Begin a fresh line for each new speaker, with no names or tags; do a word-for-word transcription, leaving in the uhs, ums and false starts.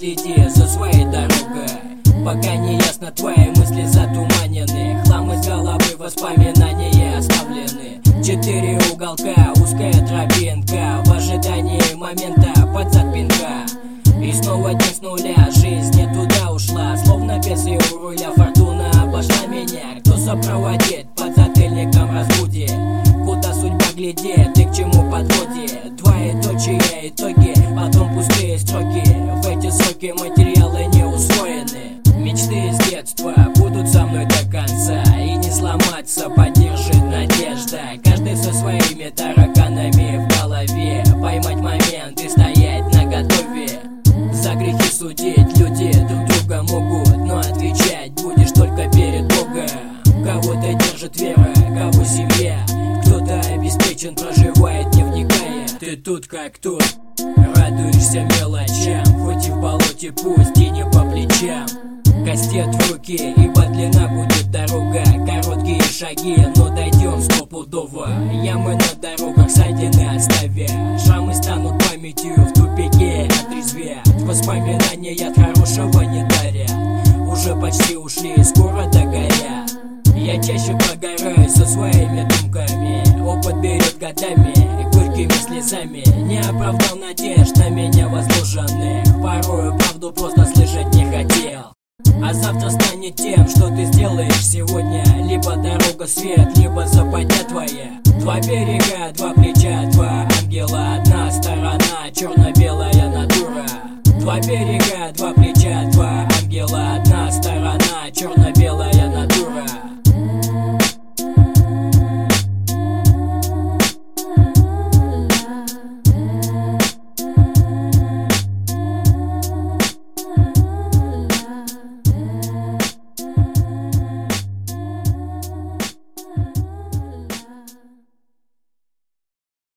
следи за своей дорогой, пока не ясно твои мысли затуманены. Хлам из головы, воспоминания оставлены. Четыре уголка, узкая тропинка, в ожидании момента под запинка. И снова день с нуля, жизнь не туда ушла, словно песы у руля, фортуна обошла меня. Кто сопроводит, под затыльником разбудит, куда судьба глядит и к чему подводит. Двоеточие итоги, потом пустые строки, в эти сроки материалы не усвоены. Мечты с детства будут со мной до конца, и не сломаться поддержит надежда. Каждый со своими тараканами в голове, поймать момент и стоять наготове. За грехи судить люди друг друга могут, но отвечать будешь только перед Богом. Кого-то держит вера, кого семья, кто-то обеспечен, проживает не вникая. Ты тут как тут, радуешься мелочам, хоть и в болоте пусть и не по плечам. Кастет в руке, ибо длина будет дорога, короткие шаги, но дойдем стопудово. Ямы на дорогах садины оставя, шрамы станут памятью в тупике отрезвят. Воспоминания от хорошего не дарят, уже почти ушли, скоро догорят. Я чаще прогораю со своими думками, опыт берет годами, горькими слезами. Не оправдал надежд на меня возложенных, порою правду просто слышать не хотел. А завтра станет тем, что ты сделаешь сегодня. Либо дорога свет, либо западня твоя. Два берега, два плеча, два ангела, одна сторона, черно-белая натура. Два берега, два плеча, два ангела,